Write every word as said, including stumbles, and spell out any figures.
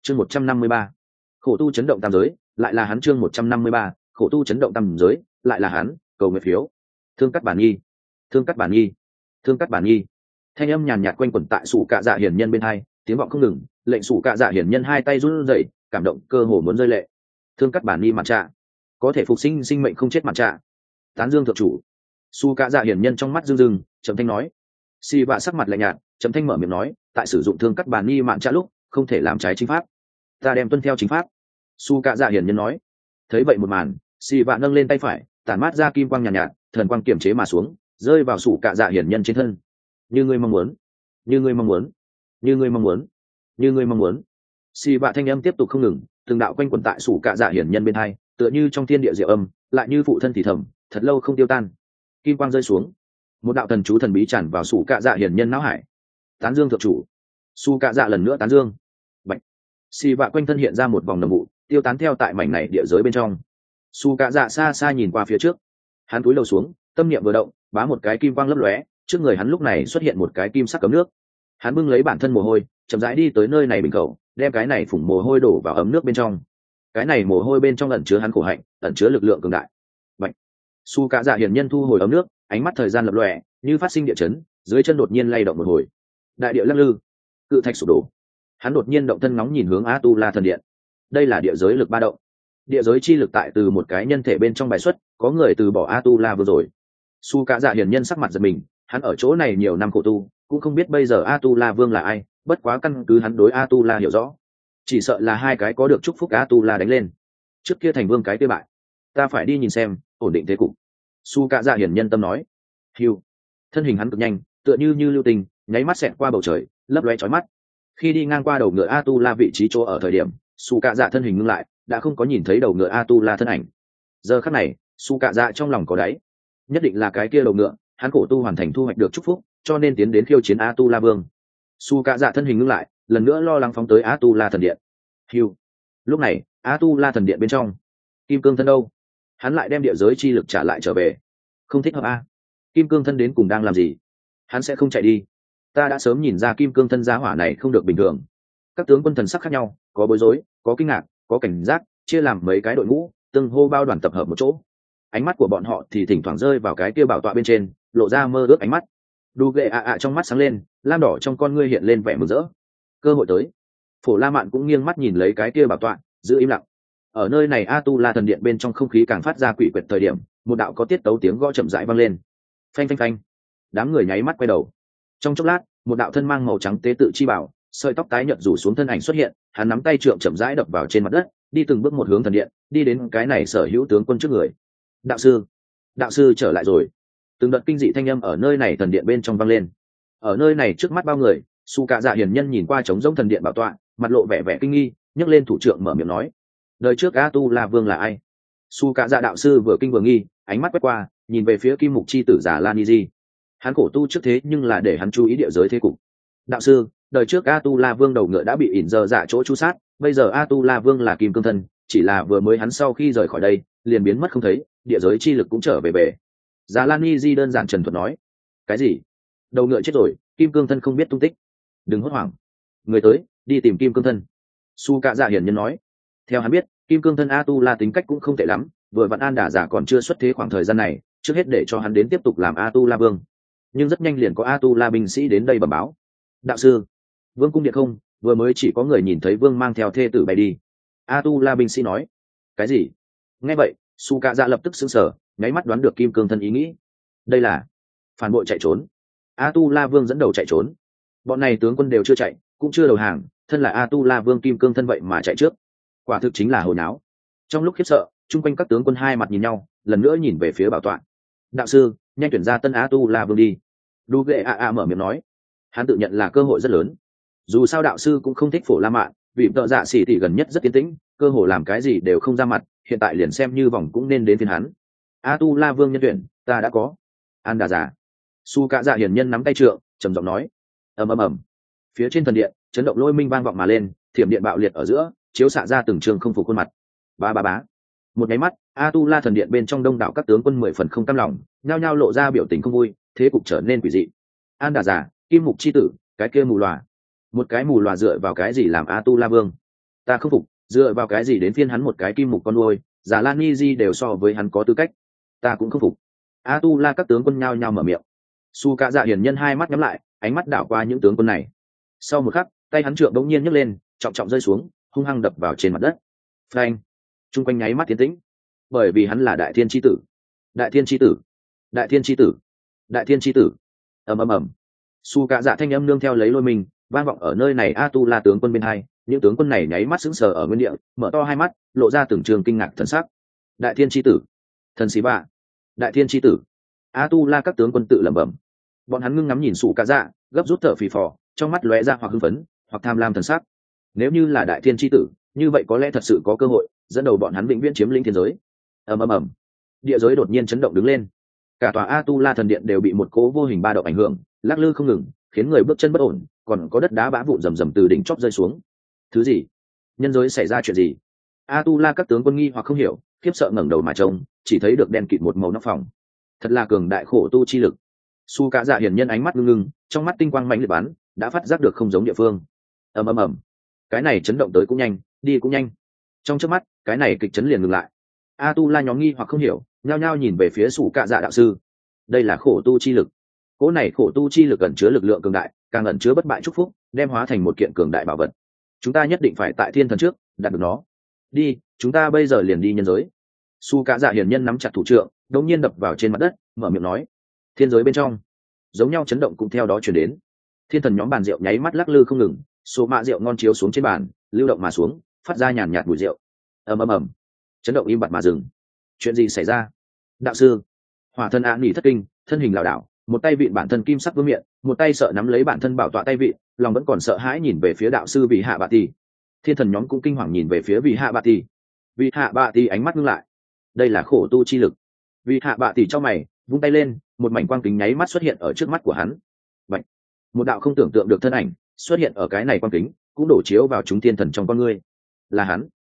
chương một trăm năm mươi ba, khổ tu chấn động tam giới, lại là hắn. Chương một trăm năm mươi ba, khổ tu chấn động tam giới, lại là hắn. Cầu nguyện phiếu. Thương cắt bản nghi, thương cắt bản nghi, thương cắt bản nghi. Thanh âm nhàn nhạt quanh quẩn tại sủ cạ dạ hiển nhân bên hai, tiếng vọng không ngừng, lệnh sủ cạ dạ hiển nhân hai tay run rẩy, cảm động cơ hồ muốn rơi lệ. Thương cắt bản nghi mặt trạ, có thể phục sinh sinh mệnh không chết mặt trạ. Tán dương thượng chủ. Sủ cạ dạ hiển nhân trong mắt rưng rưng, trầm thanh nói. Si vạ sắc mặt lạnh nhạt, trầm thanh mở miệng nói, tại sử dụng thương cắt bản nghi mạn trạ lúc, không thể làm trái chính pháp. Ta đem tuân theo chính pháp. Su cạ dạ hiển nhân nói. Thấy vậy một màn, Si vạ nâng lên tay phải, tản mát ra kim quang nhàn nhạt, nhạt, thần quang kiểm chế mà xuống, rơi vào sủ cạ dạ hiển nhân trên thân. Như ngươi mong muốn, như ngươi mong muốn, như ngươi mong muốn, như ngươi mong muốn. Xì vạ thanh âm tiếp tục không ngừng, từng đạo quanh quẩn tại sủ cạ dạ hiển nhân bên hai, tựa như trong thiên địa diệu âm, lại như phụ thân thì thầm, thật lâu không tiêu tan. Kim quang rơi xuống, một đạo thần chú thần bí tràn vào sủ cạ dạ hiển nhân não hải. Tán dương thượng chủ. Su cạ dạ lần nữa tán dương. Bạch. Xì vạ quanh thân hiện ra một vòng nồng vụ, tiêu tán theo tại mảnh này địa giới bên trong. Su cạ dạ xa xa nhìn qua phía trước, hắn cúi đầu xuống, tâm niệm vừa động, bá một cái kim quang lấp lóe, trước người hắn lúc này xuất hiện một cái kim sắc cấm nước. Hắn bưng lấy bản thân mồ hôi, chậm rãi đi tới nơi này bình cầu, đem cái này phủng mồ hôi đổ vào ấm nước bên trong. Cái này mồ hôi bên trong ẩn chứa hắn khổ hạnh, ẩn chứa lực lượng cường đại. Bạch. Su cạ dạ hiển nhân thu hồi ấm nước, ánh mắt thời gian lập lòe, như phát sinh địa chấn, dưới chân đột nhiên lay động một hồi. Đại địa lắc lư, cự thạch sụp đổ. Hắn đột nhiên động thân nóng nhìn hướng A Tu La thần điện. Đây là địa giới lực ba động. Địa giới chi lực tại từ một cái nhân thể bên trong bài xuất, có người từ bỏ A Tu La vừa rồi. Su cạ dạ hiển nhân sắc mặt giật mình, hắn ở chỗ này nhiều năm khổ tu, cũng không biết bây giờ A Tu La vương là ai, bất quá căn cứ hắn đối A Tu La hiểu rõ, chỉ sợ là hai cái có được chúc phúc A Tu La đánh lên. Trước kia thành vương cái kia bại, ta phải đi nhìn xem, ổn định thế cục. Su cạ dạ hiển nhân tâm nói. Hiu, thân hình hắn cực nhanh, tựa như như lưu tình, nháy mắt xẹt qua bầu trời, lấp lóe chói mắt. Khi đi ngang qua đầu ngựa A Tu La vị trí chỗ ở thời điểm, Su cạ dạ thân hình ngưng lại, đã không có nhìn thấy đầu ngựa A Tu La thân ảnh. Giờ khắc này, Su cạ dạ trong lòng có đáy, nhất định là cái kia đầu ngựa, hắn khổ tu hoàn thành thu hoạch được chúc phúc, cho nên tiến đến khiêu chiến A Tu La vương. Su cạ dạ thân hình ngưng lại, lần nữa lo lắng phóng tới A Tu La thần điện. Hiu, lúc này A Tu La thần điện bên trong, kim cương thân đâu? Hắn lại đem địa giới chi lực trả lại trở về, không thích hợp a. Kim cương thân đến cùng đang làm gì? Hắn sẽ không chạy đi. Ta đã sớm nhìn ra kim cương thân giá hỏa này không được bình thường. Các tướng quân thần sắc khác nhau, có bối rối, có kinh ngạc, có cảnh giác, chia làm mấy cái đội ngũ, từng hô bao đoàn tập hợp một chỗ. Ánh mắt của bọn họ thì thỉnh thoảng rơi vào cái kia bảo tọa bên trên, lộ ra mơ ước ánh mắt. Đu ghệ ạ ạ trong mắt sáng lên, lam đỏ trong con ngươi hiện lên vẻ mừng rỡ. Cơ hội tới. Phổ La Mạn cũng nghiêng mắt nhìn lấy cái kia bảo tọa, giữ im lặng. Ở nơi này A Tu La thần điện bên trong không khí càng phát ra quỷ quyệt thời điểm, một đạo có tiết tấu tiếng gõ chậm rãi vang lên. Phanh phanh phanh. Đám người nháy mắt quay đầu. Trong chốc lát, một đạo thân mang màu trắng tế tự chi bảo, sợi tóc tái nhợt rủ xuống thân ảnh xuất hiện, hắn nắm tay trượng chậm rãi đập vào trên mặt đất, đi từng bước một hướng thần điện, đi đến cái này sở hữu tướng quân trước người. Đạo sư, đạo sư trở lại rồi. Từng đợt kinh dị thanh âm ở nơi này thần điện bên trong vang lên. Ở nơi này trước mắt bao người, Su cạ dạ hiển nhân nhìn qua trống rỗng thần điện bảo tọa, mặt lộ vẻ vẻ kinh nghi, nhấc lên thủ trượng mở miệng nói: đời trước A Tu La vương là ai? Su cạ dạ đạo sư vừa kinh vừa nghi, ánh mắt quét qua, nhìn về phía kim mục chi tử giả Lan Di. Hắn khổ tu trước thế nhưng là để hắn chú ý địa giới thế cục. Đạo sư, đời trước A Tu La vương đầu ngựa đã bị ỉn giờ dạ chỗ chu sát, bây giờ A Tu La vương là kim cương thân, chỉ là vừa mới hắn sau khi rời khỏi đây, liền biến mất không thấy, địa giới chi lực cũng trở về về. Giả Lan Di đơn giản trần thuật nói. Cái gì? Đầu ngựa chết rồi, kim cương thân không biết tung tích. Đừng hốt hoảng, người tới, đi tìm kim cương thân. Su cạ dạ hiển nhân nói. Theo hắn biết, kim cương thân A Tu La tính cách cũng không tệ lắm, vừa vặn An Đả Giả còn chưa xuất thế khoảng thời gian này, trước hết để cho hắn đến tiếp tục làm A Tu La vương. Nhưng rất nhanh liền có A Tu La binh sĩ đến đây bẩm báo. Đạo sư, vương cung điện không, vừa mới chỉ có người nhìn thấy vương mang theo thê tử bay đi. A Tu La binh sĩ nói. Cái gì? Nghe vậy, Su cạ dạ lập tức sững sờ, nháy mắt đoán được kim cương thân ý nghĩ. Đây là phản bội chạy trốn. A Tu La vương dẫn đầu chạy trốn. Bọn này tướng quân đều chưa chạy, cũng chưa đầu hàng, thân là A Tu La vương kim cương thân vậy mà chạy trước. Quả thực chính là hồi náo. Trong lúc khiếp sợ, chung quanh các tướng quân hai mặt nhìn nhau, lần nữa nhìn về phía bảo tọa. Đạo sư, nhanh tuyển ra tân A Tu La vương đi. Đu ghệ a a mở miệng nói. Hắn tự nhận là cơ hội rất lớn. Dù sao đạo sư cũng không thích Phổ La Mạn, vì tợ dạ xỉ thì gần nhất rất tiến tĩnh, cơ hội làm cái gì đều không ra mặt, hiện tại liền xem như vòng cũng nên đến phiên hắn. A Tu La vương nhân tuyển, ta đã có. An Đà Giả. Su cạ dạ hiển nhân nắm tay trượng, trầm giọng nói. Ầm ầm ầm. Phía trên thần điện, chấn động lôi minh vang vọng mà lên, thiểm điện bạo liệt ở giữa, chiếu xạ ra từng trường không phục khuôn mặt. Ba ba bá. Một cái mắt, A Tu La thần điện bên trong đông đảo các tướng quân mười phần không cam lòng, nhao nhao lộ ra biểu tình không vui, thế cục trở nên quỷ dị. An Đà Giả, Kim Mục chi tử, cái kia mù lòa. Một cái mù lòa dựa vào cái gì làm A Tu La vương? Ta không phục, dựa vào cái gì đến phiên hắn một cái kim mục con nuôi, già lan ni di đều so với hắn có tư cách. Ta cũng không phục. A tu la các tướng quân nhao nhao mở miệng. Su cạ dạ hiển nhân hai mắt nhắm lại, ánh mắt đảo qua những tướng quân này. Sau một khắc, tay hắn trượng đống nhiên nhấc lên, trọng trọng rơi xuống, hung hăng đập vào trên mặt đất. Phanh! Trung quanh nháy mắt tiến tĩnh, bởi vì hắn là đại thiên chi tử. Đại thiên chi tử, đại thiên chi tử, đại thiên chi tử. Ầm ầm ầm. Su cạ dạ thanh âm nương theo lấy lôi mình, vang vọng ở nơi này. A tu la tướng quân bên hai, những tướng quân này nháy mắt sững sờ ở nguyên địa, mở to hai mắt, lộ ra từng trường kinh ngạc thần sắc. Đại thiên chi tử, thần sĩ bạ, đại thiên chi tử. A tu la các tướng quân tự lẩm bẩm. Bọn hắn ngưng ngắm nhìn Su cạ dạ, gấp rút thở phì phò, trong mắt lóe ra hoặc hưng phấn hoặc tham lam thần sắc. Nếu như là đại thiên chi tử, như vậy có lẽ thật sự có cơ hội dẫn đầu bọn hắn vĩnh viễn chiếm lĩnh thiên giới. Ầm ầm ầm. Địa giới đột nhiên chấn động đứng lên, cả tòa A tu la thần điện đều bị một cỗ vô hình ba động ảnh hưởng, lắc lư không ngừng, khiến người bước chân bất ổn, còn có đất đá bã vụn rầm rầm từ đỉnh chóp rơi xuống. Thứ gì? Nhân giới xảy ra chuyện gì? A tu la các tướng quân nghi hoặc không hiểu, khiếp sợ ngẩng đầu mà trông, chỉ thấy được đen kịt một màu nóc phòng. Thật là cường đại khổ tu chi lực. Su cạ dạ hiển nhân ánh mắt ngưng ngưng, trong mắt tinh quang mạnh liệt bắn, đã phát giác được không giống địa phương. Ầm ầm ầm. Cái này chấn động tới cũng nhanh, đi cũng nhanh. Trong chớp mắt, cái này kịch chấn liền ngừng lại. A tu la nhóm nghi hoặc không hiểu, nhao nhao nhìn về phía Su cạ dạ đạo sư. Đây là khổ tu chi lực. Cỗ này khổ tu chi lực ẩn chứa lực lượng cường đại, càng ẩn chứa bất bại chúc phúc, đem hóa thành một kiện cường đại bảo vật. Chúng ta nhất định phải tại thiên thần trước đạt được nó. Đi, chúng ta bây giờ liền đi nhân giới. Su cạ dạ hiển nhân nắm chặt thủ trượng, đột nhiên đập vào trên mặt đất, mở miệng nói. Thiên giới bên trong, giống nhau chấn động cũng theo đó truyền đến. Thiên thần nhóm bàn rượu nháy mắt lắc lư không ngừng, số mạ rượu ngon chiếu xuống trên bàn, lưu động mà xuống, phát ra nhàn nhạt mùi rượu. Ầm ầm ầm, chấn động im bặt mà dừng. Chuyện gì xảy ra? Đạo sư, hỏa thần ạ nghỉ thất kinh, thân hình lảo đảo, một tay vịn bản thân kim sắc vương miệng, một tay sợ nắm lấy bản thân bảo tọa tay vịn, lòng vẫn còn sợ hãi nhìn về phía đạo sư vị hạ bạ tỷ. Thiên thần nhóm cũng kinh hoàng nhìn về phía vị hạ bạ tỷ. Vị hạ bạ tỷ ánh mắt ngưng lại. Đây là khổ tu chi lực. Vị hạ bạ tỷ trong mày, vung tay lên, một mảnh quang kính nháy mắt xuất hiện ở trước mắt của hắn. Vậy, một đạo không tưởng tượng được thân ảnh xuất hiện ở cái này quang kính, cũng đổ chiếu vào chúng thiên thần trong con ngươi. Là hắn,